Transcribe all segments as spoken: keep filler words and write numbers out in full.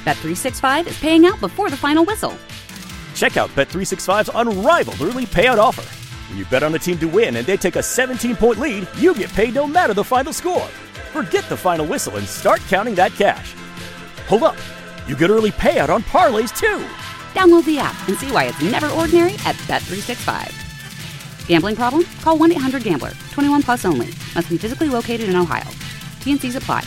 Bet three sixty-five is paying out before the final whistle. Check out Bet three sixty-five's unrivaled early payout offer. When you bet on a team to win and they take a seventeen-point lead, you get paid no matter the final score. Forget the final whistle and start counting that cash. Hold up. You get early payout on parlays, too. Download the app and see why it's never ordinary at Bet three sixty-five. Gambling problem? Call one eight hundred gambler. twenty-one plus only. Must be physically located in Ohio. T N Cs apply.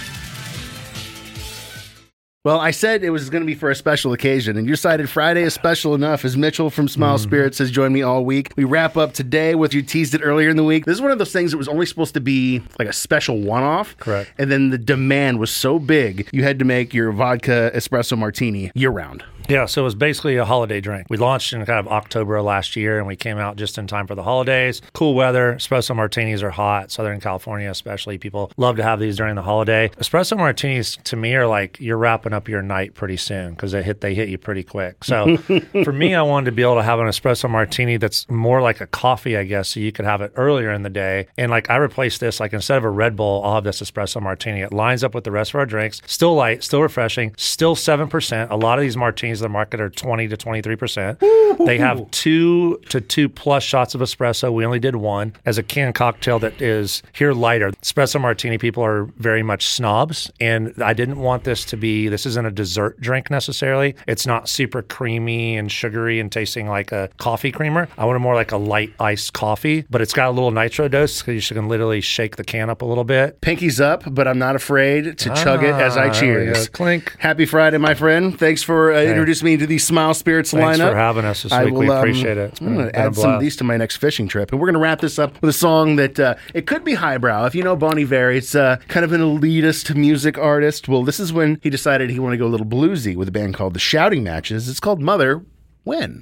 Well, I said it was going to be for a special occasion, and you decided Friday is special enough as Mitchell from Smile mm. Spirits has joined me all week. We wrap up today with, you teased it earlier in the week. This is one of those things that was only supposed to be like a special one-off. Correct. And then the demand was so big, you had to make your vodka espresso martini year-round. Yeah, so it was basically a holiday drink. We launched in kind of October of last year, and we came out just in time for the holidays. Cool weather. Espresso martinis are hot. Southern California especially. People love to have these during the holiday. Espresso martinis, to me, are like you're wrapping up your night pretty soon because they hit, they hit you pretty quick. So for me, I wanted to be able to have an espresso martini that's more like a coffee, I guess, so you could have it earlier in the day. And like I replaced this, like instead of a Red Bull, I'll have this espresso martini. It lines up with the rest of our drinks. Still light, still refreshing, still seven percent. A lot of these martinis the market are twenty to twenty-three percent. They have two to two plus shots of espresso. We only did one as a canned cocktail that is here lighter. Espresso martini people are very much snobs, and I didn't want this to be, this isn't a dessert drink necessarily. It's not super creamy and sugary and tasting like a coffee creamer. I wanted more like a light iced coffee, but it's got a little nitro dose because you can literally shake the can up a little bit. Pinky's up, but I'm not afraid to ah, chug it as I cheers. Clink. Happy Friday, my friend. Thanks for uh, okay. introducing me to the Smile Spirits Thanks lineup. Thanks for having us this week. Will, we um, appreciate it. It's I'm been, going to been add some of these to my next fishing trip. And we're going to wrap this up with a song that uh, it could be highbrow. If you know Bon Iver, it's uh, kind of an elitist music artist. Well, this is when he decided he wanted to go a little bluesy with a band called The Shouting Matches. It's called Mother When.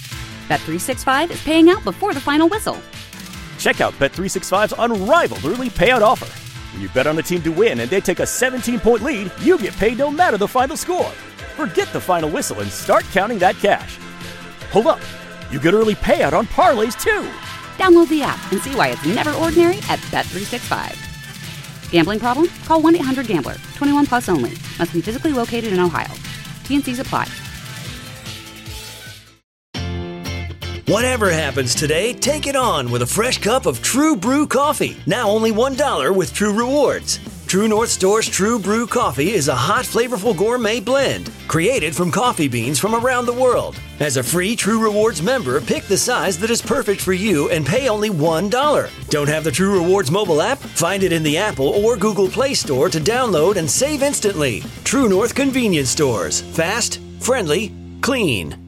Bet three sixty-five is paying out before the final whistle. Check out Bet three sixty-five's unrivaled early payout offer. When you bet on a team to win and they take a seventeen-point lead, you get paid no matter the final score. Forget the final whistle and start counting that cash. Hold up. You get early payout on parlays, too. Download the app and see why it's never ordinary at Bet three sixty-five. Gambling problem? Call one eight hundred gambler. twenty-one plus only. Must be physically located in Ohio. T N Cs apply. Whatever happens today, take it on with a fresh cup of True Brew coffee. Now only one dollar with True Rewards. True North Store's True Brew Coffee is a hot, flavorful gourmet blend created from coffee beans from around the world. As a free True Rewards member, pick the size that is perfect for you and pay only one dollar. Don't have the True Rewards mobile app? Find it in the Apple or Google Play Store to download and save instantly. True North Convenience Stores. Fast, friendly, clean.